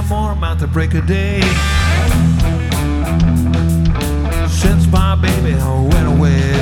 and warm out the break of day. Since my baby went away.